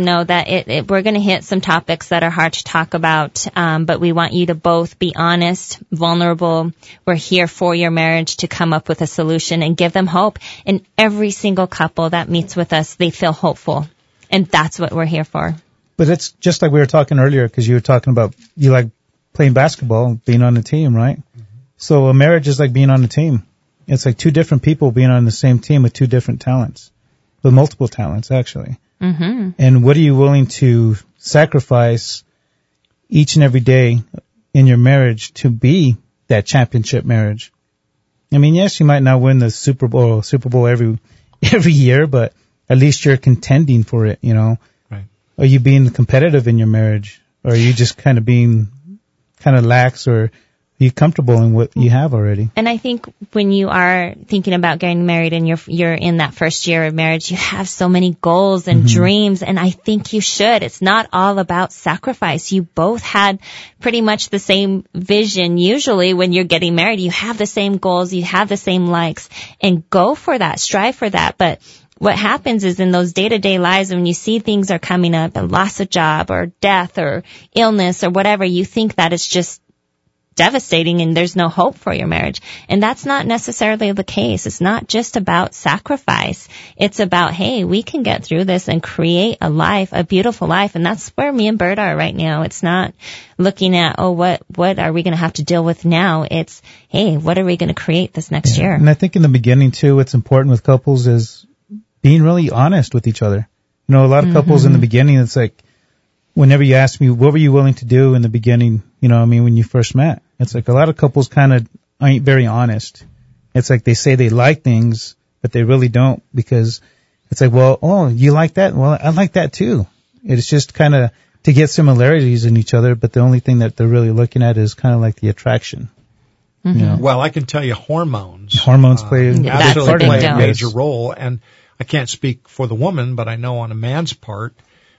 that we're going to hit some topics that are hard to talk about, but we want you to both be honest, vulnerable. We're here for your marriage to come up with a solution and give them hope. And every single couple that meets with us, they feel hopeful. And that's what we're here for. But it's just like we were talking earlier, because you were talking about you like playing basketball, being on a team, right? Mm-hmm. So a marriage is like being on a team. It's like two different people being on the same team with two different talents, with multiple talents, actually. Mm-hmm. And what are you willing to sacrifice each and every day in your marriage to be that championship marriage? I mean, yes, you might not win the Super Bowl every year, but at least you're contending for it, you know? Right. Are you being competitive in your marriage? Or are you just kind of being kind of lax, or are you comfortable in what you have already? And I think when you are thinking about getting married and you're in that first year of marriage, you have so many goals and dreams, and I think you should. It's not all about sacrifice. You both had pretty much the same vision. Usually when you're getting married, you have the same goals, you have the same likes, and go for that, strive for that. But what happens is in those day-to-day lives, when you see things are coming up, a loss of job or death or illness or whatever, you think that it's just devastating and there's no hope for your marriage. And that's not necessarily the case. It's not just about sacrifice. It's about, hey, we can get through this and create a life, a beautiful life. And that's where me and Bert are right now. It's not looking at, what are we going to have to deal with now? It's, hey, what are we going to create this next year? And I think in the beginning too, what's important with couples is being really honest with each other. You know, a lot of couples in the beginning, it's like, whenever you ask me, what were you willing to do in the beginning, you know, I mean, when you first met? It's like a lot of couples kind of ain't very honest. It's like they say they like things, but they really don't, because it's like, well, oh, you like that? Well, I like that too. It's just kind of to get similarities in each other, but the only thing that they're really looking at is kind of like the attraction. You know? Well, I can tell you hormones play absolutely play a major role, and I can't speak for the woman, but I know on a man's part.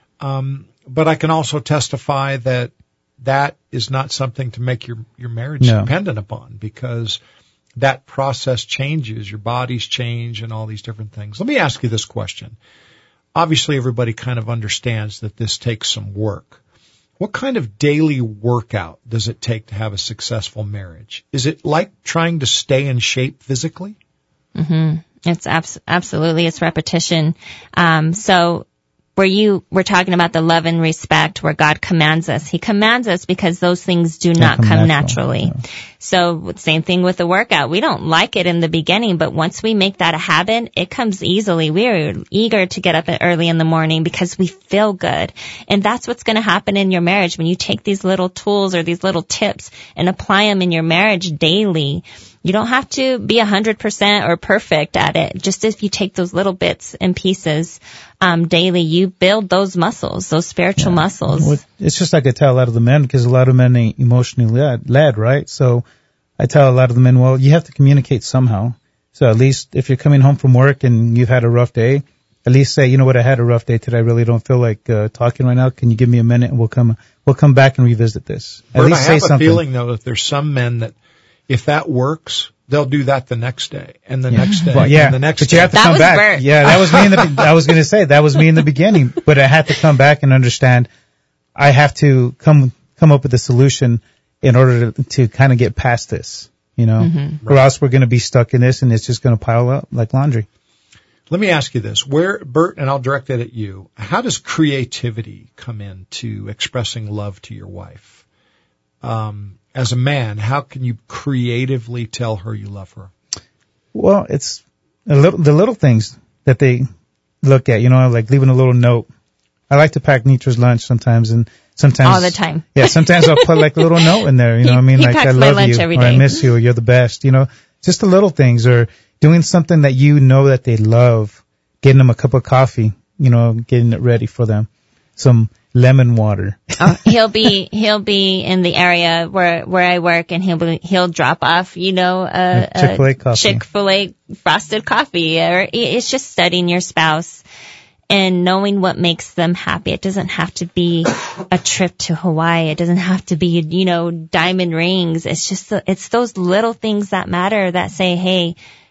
But I can also testify that that is not something to make your marriage dependent upon, because that process changes, your bodies change and all these different things. Let me ask you this question. Obviously, everybody kind of understands that this takes some work. What kind of daily workout does it take to have a successful marriage? Is it like trying to stay in shape physically? Mm-hmm. It's absolutely, it's repetition. So we're talking about the love and respect where God commands us. He commands us because those things do not come naturally. Yeah. So same thing with the workout. We don't like it in the beginning, but once we make that a habit, it comes easily. We're eager to get up early in the morning because we feel good. And that's what's going to happen in your marriage when you take these little tools or these little tips and apply them in your marriage daily. You don't have to be 100% or perfect at it. Just if you take those little bits and pieces daily, you build those muscles, those spiritual muscles. Well, it's just like I tell a lot of the men, because a lot of men ain't emotionally led, right? So I tell a lot of the men, well, you have to communicate somehow. So at least if you're coming home from work and you've had a rough day, at least say, you know what, I had a rough day today. I really don't feel like talking right now. Can you give me a minute and we'll come back and revisit this. Bert, I have a feeling though that there's some men that if that works, they'll do that the next day and the next day and the next day. But you have to come back. Bert. Yeah, that was me I was going to say that was me in the beginning, but I had to come back and understand I have to come up with a solution in order to kind of get past this, you know, or else we're going to be stuck in this and it's just going to pile up like laundry. Let me ask you this. Bert, and I'll direct it at you, how does creativity come into expressing love to your wife? As a man, how can you creatively tell her you love her? Well, it's the little things that they look at, you know, like leaving a little note. I like to pack Nitra's lunch sometimes, and sometimes all the time. Yeah, sometimes I'll put like a little note in there, you know what I mean? Like I love you, or I miss you, or you're the best, you know. Just the little things, or doing something that you know that they love, getting them a cup of coffee, you know, getting it ready for them. Some lemon water. He'll be in the area where I work, and he'll drop off, you know, Chick-fil-A frosted coffee, or it's just studying your spouse and knowing what makes them happy. It doesn't have to be a trip to Hawaii. It doesn't have to be, you know, diamond rings. It's just, it's those little things that matter that say, hey,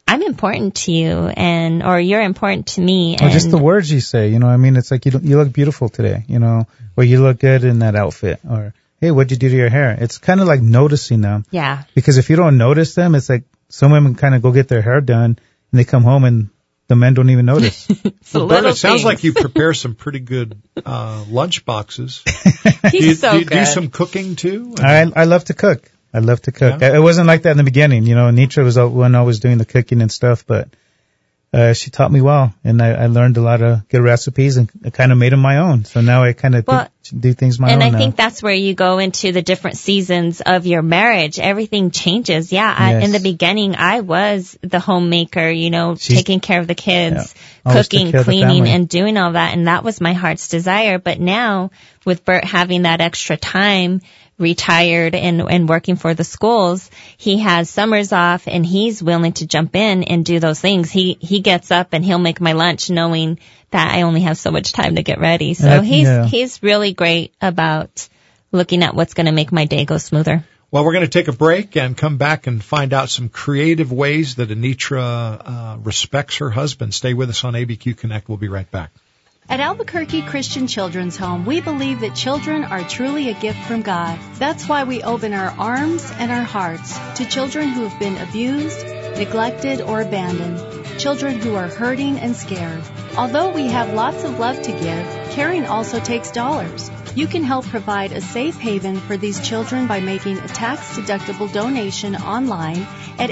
I'm important to you or you're important to me. Or just the words you say, you know, I mean, it's like you look beautiful today, you know, or you look good in that outfit, or hey, what'd you do to your hair? It's kind of like noticing them. Yeah. Because if you don't notice them, it's like some women kind of go get their hair done and they come home and the men don't even notice. Well, Bert, it sounds like you prepare some pretty good lunch boxes. He's so good. Do you do some cooking too? I love to cook. Yeah. It wasn't like that in the beginning. You know, Nitra was when I was doing the cooking and stuff, but she taught me well, and I learned a lot of good recipes and I kind of made them my own. So now I kind of do things my own. And I think that's where you go into the different seasons of your marriage. Everything changes. Yeah. In the beginning, I was the homemaker, you know, taking care of the kids, cooking, cleaning, and doing all that. And that was my heart's desire. But now with Bert having that extra time, retired and working for the schools, he has summers off and he's willing to jump in and do those things. He gets up and he'll make my lunch knowing that I only have so much time to get ready. So he's really great about looking at what's going to make my day go smoother. Well, we're going to take a break and come back and find out some creative ways that Anitra respects her husband. Stay with us on ABQ Connect. We'll be right back. At Albuquerque Christian Children's Home, we believe that children are truly a gift from God. That's why we open our arms and our hearts to children who have been abused, neglected, or abandoned, children who are hurting and scared. Although we have lots of love to give, caring also takes dollars. You can help provide a safe haven for these children by making a tax-deductible donation online at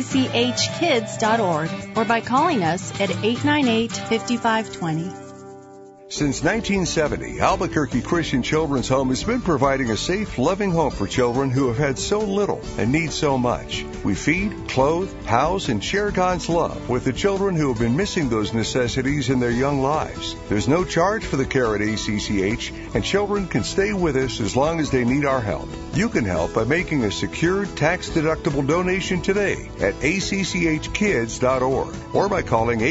acchkids.org or by calling us at 898-5520. Since 1970, Albuquerque Christian Children's Home has been providing a safe, loving home for children who have had so little and need so much. We feed, clothe, house, and share God's love with the children who have been missing those necessities in their young lives. There's no charge for the care at ACCH, and children can stay with us as long as they need our help. You can help by making a secured, tax-deductible donation today at acchkids.org or by calling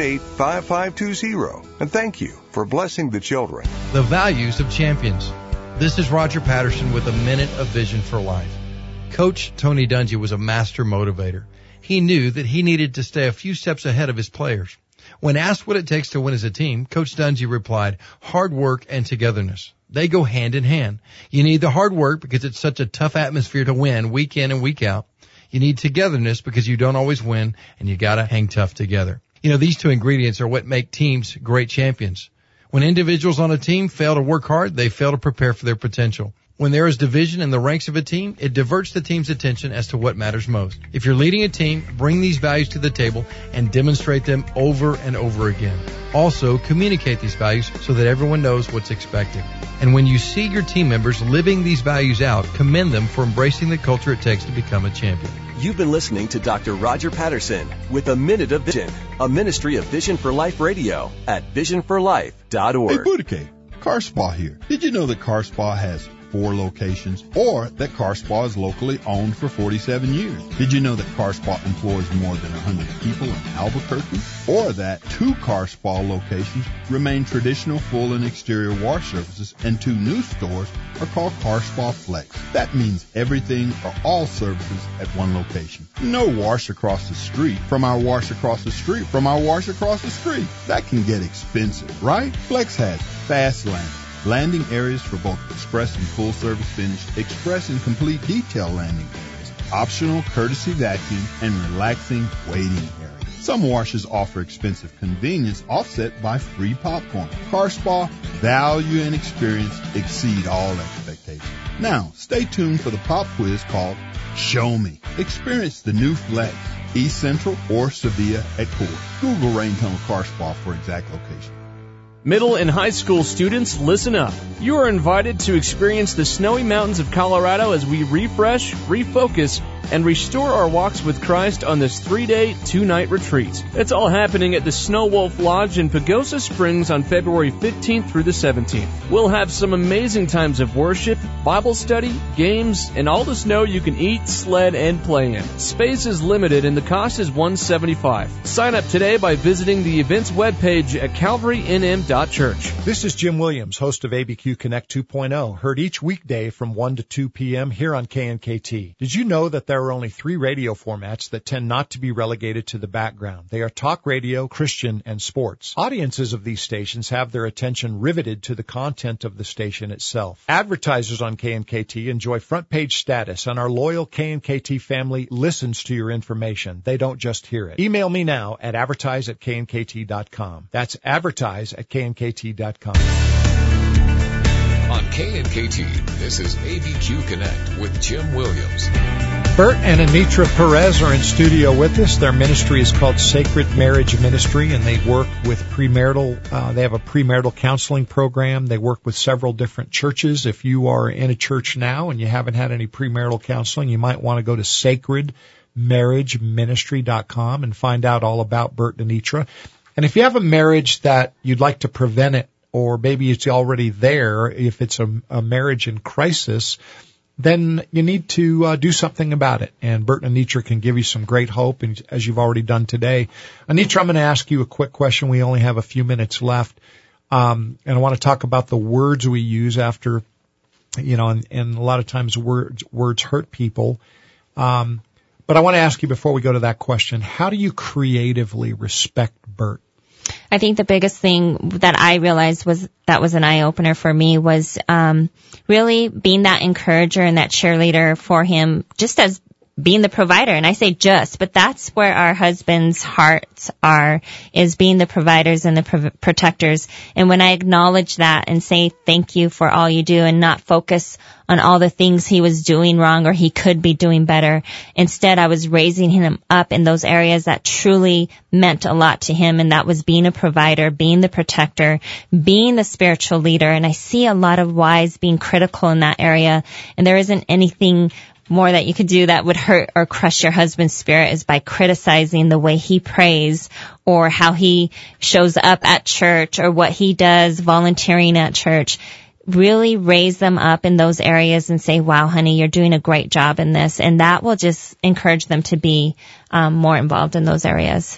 898-5520. And thank you for blessing the children. The values of champions. This is Roger Patterson with a Minute of Vision for Life. Coach Tony Dungy was a master motivator. He knew that he needed to stay a few steps ahead of his players. When asked what it takes to win as a team, Coach Dungy replied, hard work and togetherness. They go hand in hand. You need the hard work because it's such a tough atmosphere to win week in and week out. You need togetherness because you don't always win and you gotta hang tough together. You know, these two ingredients are what make teams great champions. When individuals on a team fail to work hard, they fail to prepare for their potential. When there is division in the ranks of a team, it diverts the team's attention as to what matters most. If you're leading a team, bring these values to the table and demonstrate them over and over again. Also, communicate these values so that everyone knows what's expected. And when you see your team members living these values out, commend them for embracing the culture it takes to become a champion. You've been listening to Dr. Roger Patterson with A Minute of Vision, a ministry of Vision for Life Radio at visionforlife.org. Hey, Boudica, Car Spa here. Did you know that Car Spa has 4 locations, or that Car Spa is locally owned for 47 years? Did you know that Car Spa employs more than 100 people in Albuquerque? Or that 2 Car Spa locations remain traditional full and exterior wash services, and 2 new stores are called Car Spa Flex. That means everything or all services at one location. No wash across the street from our wash across the street from our wash across the street. That can get expensive, right? Flex has fast landing areas for both express and full service finished, express and complete detail landing areas, optional courtesy vacuum, and relaxing waiting areas. Some washes offer expensive convenience offset by free popcorn. Car Spa value and experience exceed all expectations. Now, stay tuned for the pop quiz called Show Me. Experience the new Flex, East Central or Sevilla at Core. Google Rain Tunnel Car Spa for exact location. Middle and high school students, listen up. You are invited to experience the snowy mountains of Colorado as we refresh, refocus, and restore our walks with Christ on this 3-day, 2-night retreat. It's all happening at the Snow Wolf Lodge in Pagosa Springs on February 15th through the 17th. We'll have some amazing times of worship, Bible study, games, and all the snow you can eat, sled, and play in. Space is limited and the cost is $175. Sign up today by visiting the events webpage at calvarynm.church. This is Jim Williams, host of ABQ Connect 2.0, heard each weekday from 1 to 2 p.m. here on KNKT. Did you know that there are only 3 radio formats that tend not to be relegated to the background. They are talk radio, Christian, and sports. Audiences of these stations have their attention riveted to the content of the station itself. Advertisers on KNKT enjoy front page status, and our loyal KNKT family listens to your information. They don't just hear it. Email me now at advertise@knkt.com. That's advertise@knkt.com. On KNKT, this is ABQ Connect with Jim Williams. Bert and Anitra Perez are in studio with us. Their ministry is called Sacred Marriage Ministry, and they work with premarital, they have a premarital counseling program. They work with several different churches. If you are in a church now and you haven't had any premarital counseling, you might want to go to sacredmarriageministry.com and find out all about Bert and Anitra. And if you have a marriage that you'd like to prevent it, or maybe it's already there, if it's a marriage in crisis, then you need to do something about it. And Bert and Anitra can give you some great hope, and as you've already done today. Anitra, I'm going to ask you a quick question. We only have a few minutes left. And I want to talk about the words we use after, and a lot of times words hurt people. But I want to ask you before we go to that question, how do you creatively respect Bert? I think the biggest thing that I realized was an eye-opener for me was really being that encourager and that cheerleader for him, just as being the provider. And I say just, but that's where our husbands' hearts are, is being the providers and the protectors. And when I acknowledge that and say thank you for all you do and not focus on all the things he was doing wrong or he could be doing better, instead I was raising him up in those areas that truly meant a lot to him, and that was being a provider, being the protector, being the spiritual leader. And I see a lot of wives being critical in that area, and there isn't anything more that you could do that would hurt or crush your husband's spirit is by criticizing the way he prays or how he shows up at church or what he does volunteering at church. Really raise them up in those areas and say, wow, honey, you're doing a great job in this. And that will just encourage them to be more involved in those areas.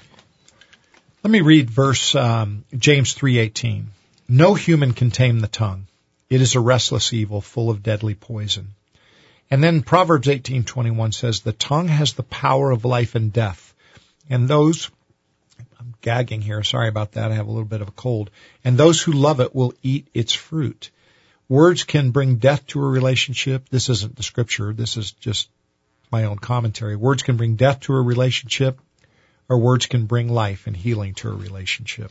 Let me read verse James 3:18. No human can tame the tongue. It is a restless evil full of deadly poison. And then Proverbs 18:21 says, the tongue has the power of life and death. And those, I'm gagging here, sorry about that, I have a little bit of a cold. And those who love it will eat its fruit. Words can bring death to a relationship. This isn't the scripture, this is just my own commentary. Words can bring death to a relationship, or words can bring life and healing to a relationship.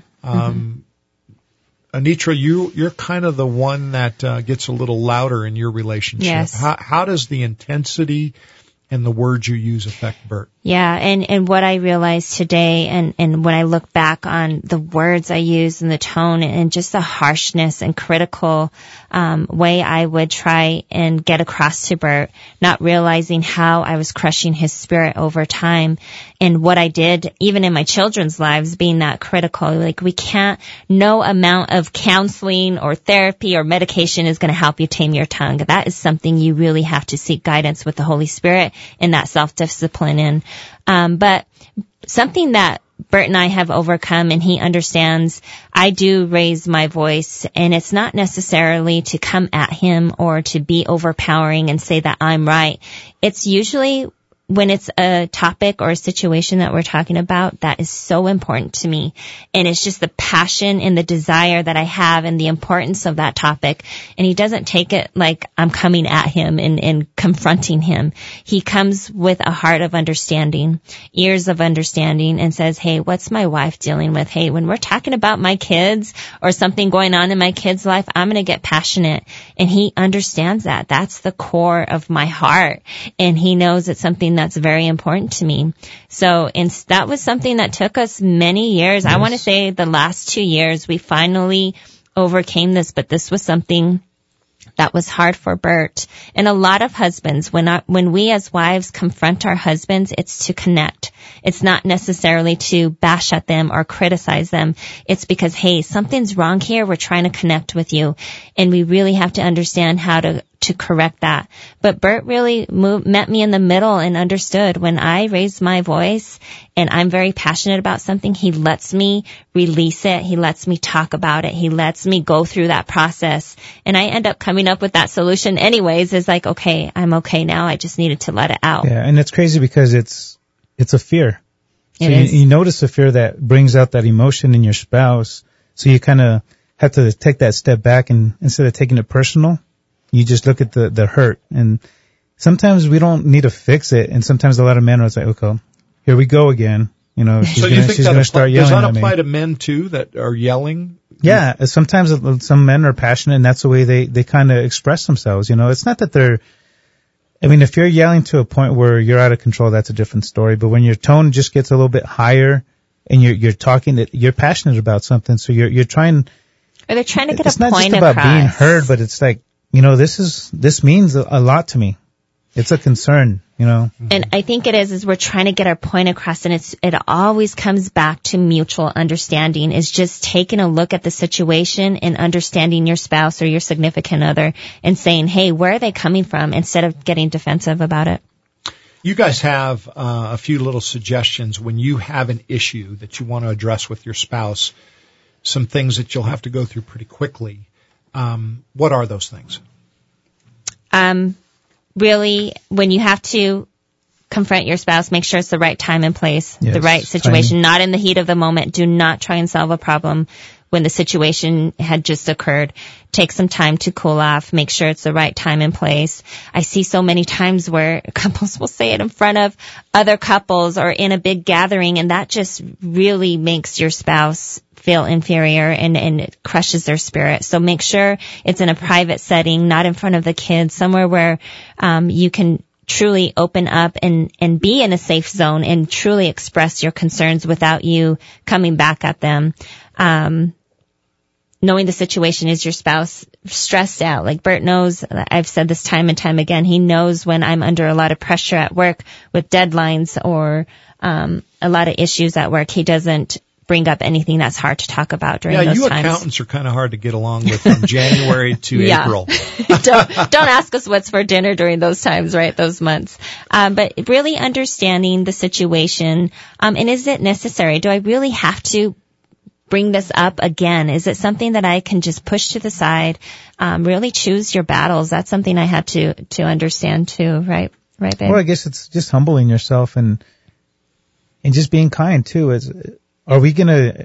Anitra, you're kind of the one that gets a little louder in your relationship. Yes. How does the intensity and the words you use affect Bert? Yeah, and what I realized today, and when I look back on the words I use and the tone and just the harshness and critical way I would try and get across to Bert, not realizing how I was crushing his spirit over time, and what I did even in my children's lives, being that critical. Like, no amount of counseling or therapy or medication is going to help you tame your tongue. That is something you really have to seek guidance with the Holy Spirit and that self-discipline in. But something that Bert and I have overcome, and he understands, I do raise my voice, and it's not necessarily to come at him or to be overpowering and say that I'm right. It's usually when it's a topic or a situation that we're talking about that is so important to me, and it's just the passion and the desire that I have and the importance of that topic, and he doesn't take it like I'm coming at him and confronting him. He comes with a heart of understanding, ears of understanding, and says, hey, what's my wife dealing with? Hey, when we're talking about my kids or something going on in my kid's life, I'm going to get passionate. And he understands that. That's the core of my heart, and he knows it's something that's very important to me. So that was something that took us many years. Yes. I want to say the last 2 years we finally overcame this, but this was something that was hard for Bert. And a lot of husbands, when we as wives confront our husbands, it's to connect. It's not necessarily to bash at them or criticize them. It's because, hey, something's wrong here. We're trying to connect with you. And we really have to understand how to correct that. But Bert really met me in the middle and understood when I raise my voice and I'm very passionate about something, he lets me release it. He lets me talk about it. He lets me go through that process. And I end up coming up with that solution anyways. It's like, okay, I'm okay now. I just needed to let it out. Yeah. And it's crazy because it's a fear. So you notice a fear that brings out that emotion in your spouse. So you kind of have to take that step back, and instead of taking it personal, you just look at the hurt. And sometimes we don't need to fix it. And sometimes a lot of men are like, okay, here we go again. You know, she's going to start yelling at me. Does that apply to men too that are yelling? Yeah. Sometimes some men are passionate, and that's the way they kind of express themselves. You know, it's not that if you're yelling to a point where you're out of control, that's a different story. But when your tone just gets a little bit higher and you're talking, you're passionate about something. So you're trying. Or they're trying to get a point across. It's not just about being heard, but it's like, you know, this means a lot to me. It's a concern, you know. And I think it is we're trying to get our point across, and it always comes back to mutual understanding, is just taking a look at the situation and understanding your spouse or your significant other and saying, hey, where are they coming from, instead of getting defensive about it. You guys have a few little suggestions when you have an issue that you want to address with your spouse, some things that you'll have to go through pretty quickly. What are those things? Really, when you have to confront your spouse, make sure it's the right time and place, the right situation, not in the heat of the moment. Do not try and solve a problem when the situation had just occurred. Take some time to cool off. Make sure it's the right time and place. I see so many times where couples will say it in front of other couples or in a big gathering, and that just really makes your spouse feel inferior and it crushes their spirit. So make sure it's in a private setting, not in front of the kids, somewhere where you can truly open up and be in a safe zone and truly express your concerns without you coming back at them. Knowing the situation, is your spouse stressed out? Like Bert knows, I've said this time and time again, he knows when I'm under a lot of pressure at work with deadlines or a lot of issues at work. He doesn't bring up anything that's hard to talk about during those times. Yeah, you accountants are kind of hard to get along with from January to April. Don't ask us what's for dinner during those times, right? Those months. But really understanding the situation. And is it necessary? Do I really have to bring this up again? Is it something that I can just push to the side? Really choose your battles. That's something I had to understand too, right? Right, babe? Well, I guess it's just humbling yourself and just being kind too. Are we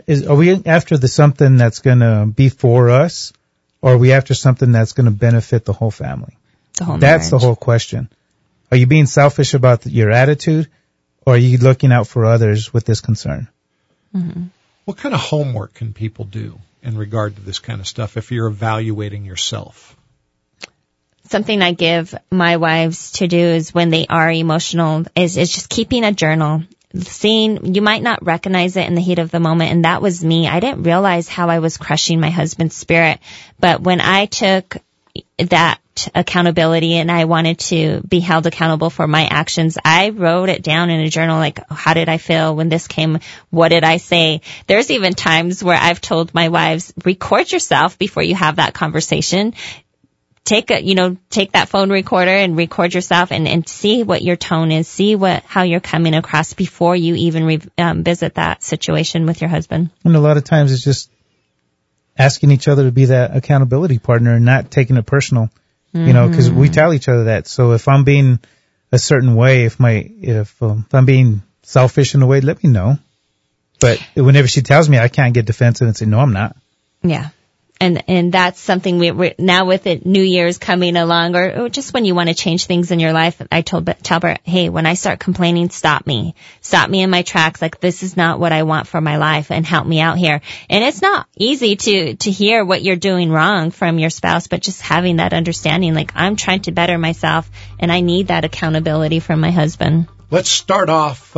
after something that's gonna be for us, or are we after something that's gonna benefit the whole family? That's the whole question. Are you being selfish about your attitude, or are you looking out for others with this concern? Mm-hmm. What kind of homework can people do in regard to this kind of stuff if you're evaluating yourself? Something I give my wives to do is when they are emotional is just keeping a journal. You might not recognize it in the heat of the moment, and that was me. I didn't realize how I was crushing my husband's spirit, but when I took that accountability and I wanted to be held accountable for my actions, I wrote it down in a journal, like, how did I feel when this came? What did I say? There's even times where I've told my wives, record yourself before you have that conversation. Take that phone recorder and record yourself and see what your tone is, see how you're coming across before you even visit that situation with your husband. And a lot of times it's just asking each other to be that accountability partner and not taking it personal, because we tell each other that. So if I'm being a certain way, if I'm being selfish in a way, let me know. But whenever she tells me, I can't get defensive and say, no, I'm not. Yeah. And that's something we now with it, New Year's coming along, or just when you want to change things in your life, I tell Bert, hey, when I start complaining, stop me in my tracks. Like, this is not what I want for my life, and help me out here. And it's not easy to hear what you're doing wrong from your spouse, but just having that understanding, like, I'm trying to better myself and I need that accountability from my husband. Let's start off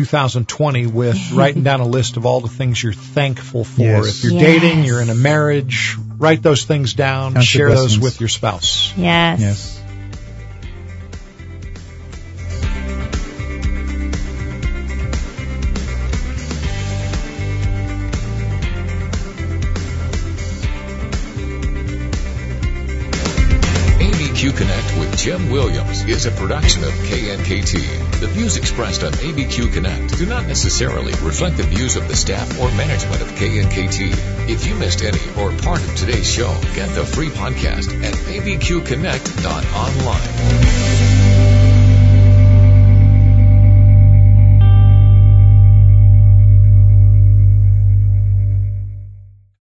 2020 with writing down a list of all the things you're thankful for. Yes. If you're dating, you're in a marriage, write those things down, count share those with your spouse. Yes. Connect with Jim Williams is a production of KNKT. The views expressed on ABQ Connect do not necessarily reflect the views of the staff or management of KNKT. If you missed any or part of today's show, get the free podcast at abqconnect.online.